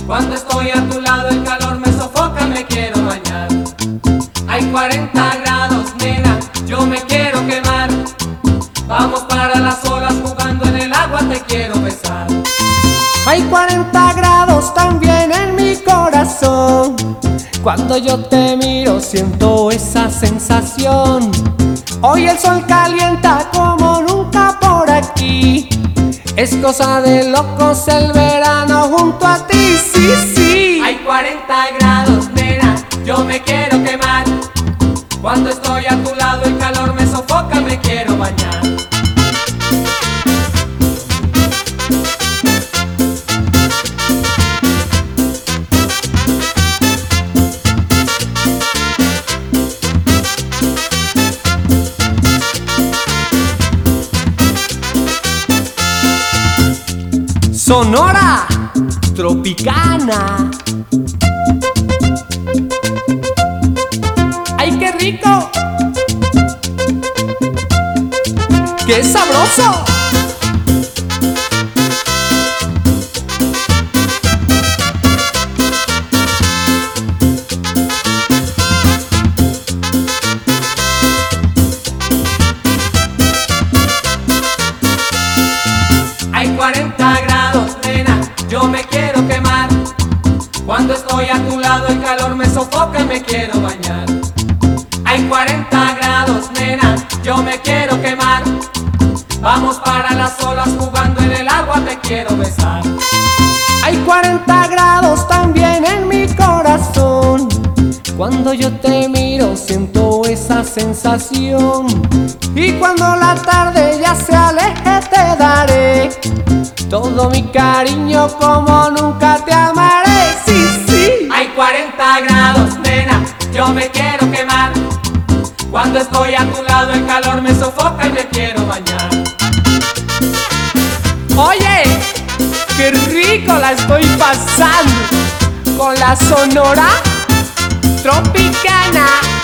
Cuando estoy a tu lado el calor me sofoca, me quiero bañar. Hay 40 grados, nena, yo me quiero quemar. Vamos para las olas, jugando en el agua te quiero besar. Hay 40 grados también en mi corazón. Cuando yo te miro siento esa sensación. Hoy el sol calienta como nunca por aquí. Es cosa de locos el verano junto a ti, sí, sí. Hay 40 grados, nena, yo me quiero quemar. Cuando estoy a tu lado el calor me sofoca, me quiero bañar. Sonora Tropicana. ¡Ay, qué rico! ¡Qué sabroso! Hay 40 grados, nena, yo me quiero quemar. Cuando estoy a tu lado el calor me sofoca y me quiero bañar. Hay 40 grados, nena, yo me quiero quemar. Vamos para las olas, jugando en el agua te quiero besar. Hay 40 grados también en mi corazón. Cuando yo te miro siento esa sensación. Y cuando la tarde ya se aleje te daré todo mi cariño como nunca te amaré, sí, sí. Hay 40 grados, nena, yo me quiero quemar. Cuando estoy a tu lado el calor me sofoca y me quiero bañar. Oye, qué rico la estoy pasando con la Sonora Tropicana.